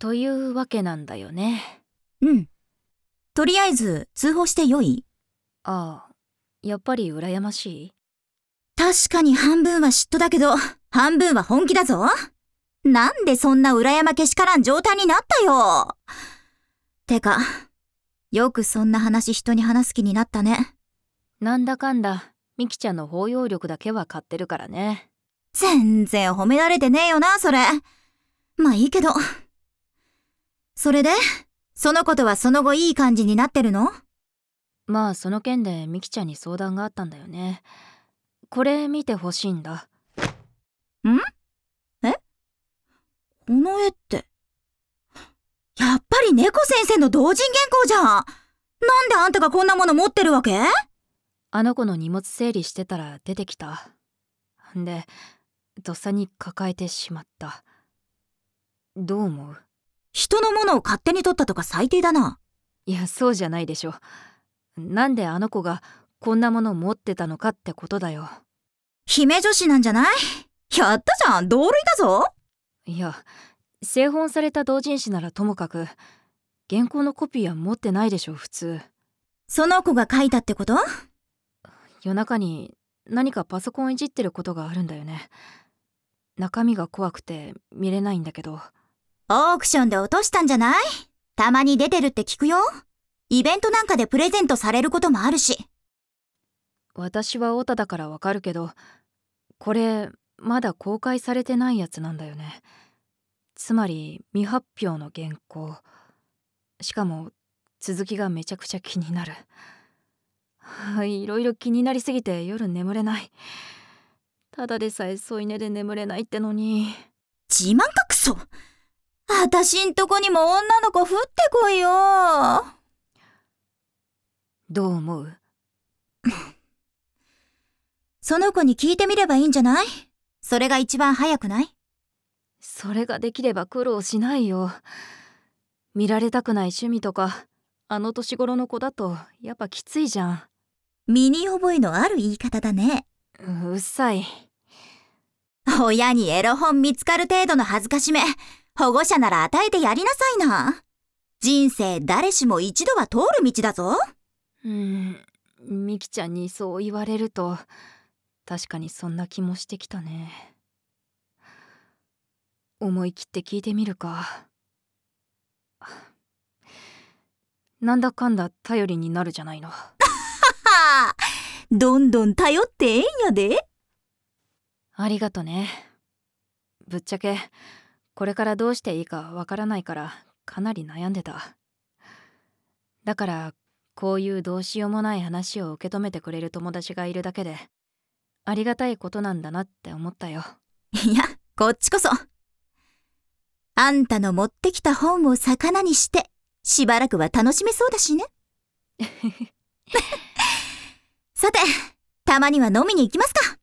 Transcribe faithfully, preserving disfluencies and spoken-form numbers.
というわけなんだよね。 うん。とりあえず通報してよい？ ああ、やっぱり羨ましい？ 確かに半分は嫉妬だけど、半分は本気だぞ。なんでそんな羨まけしからん状態になったよ。てか、よくそんな話人に話す気になったね。 なんだかんだ、ミキちゃんの包容力だけは買ってるからね。 全然褒められてねえよな、それ。まあいいけど。それで、その子とはその後いい感じになってるの？ まあその件でミキちゃんに相談があったんだよね。これ見てほしいんだ。 ん？え？この絵って。やっぱり猫先生の同人原稿じゃん。なんであんたがこんなもの持ってるわけ？ あの子の荷物整理してたら出てきた。んで、とっさに抱えてしまった。どう思う？ 人のものを勝手に取ったとか最低だな。 いや、そうじゃないでしょ。なんであの子がこんなもの持ってたのかってことだよ。 姫女子なんじゃない？やったじゃん、同類だぞ。 いや、製本された同人誌ならともかく、原稿のコピーは持ってないでしょ、普通。 その子が書いたってこと？ 夜中に何かパソコンいじってることがあるんだよね。中身が怖くて見れないんだけど。 オークションで落としたんじゃない？たまに出てるって聞くよ。イベントなんかでプレゼントされることもあるし。 私はオタだからわかるけど、これまだ公開されてないやつなんだよね。つまり未発表の原稿。しかも続きがめちゃくちゃ気になる。はい、いろいろ気になりすぎて夜眠れない。ただでさえ添い寝で眠れないってのに。 自慢かクソ。あたしんとこにも女の子降ってこいよ。 どう思う？ その子に聞いてみればいいんじゃない？それが一番早くない？ それができれば苦労しないよ。見られたくない趣味とか、あの年頃の子だとやっぱきついじゃん。 身に覚えのある言い方だね。 うっさい。 親にエロ本見つかる程度の恥ずかしめ、保護者なら与えてやりなさいな。人生誰しも一度は通る道だぞ。 うーん、ミキちゃんにそう言われると、確かにそんな気もしてきたね。思い切って聞いてみるか。なんだかんだ頼りになるじゃないの。 ははどんどん頼ってええんやで。 ありがとね。ぶっちゃけこれからどうしていいかわからないからかなり悩んでた。だからこういうどうしようもない話を受け止めてくれる友達がいるだけでありがたいことなんだなって思ったよ。 いや、こっちこそ。あんたの持ってきた本を魚にしてしばらくは楽しめそうだしね。さて、たまには飲みに行きますか。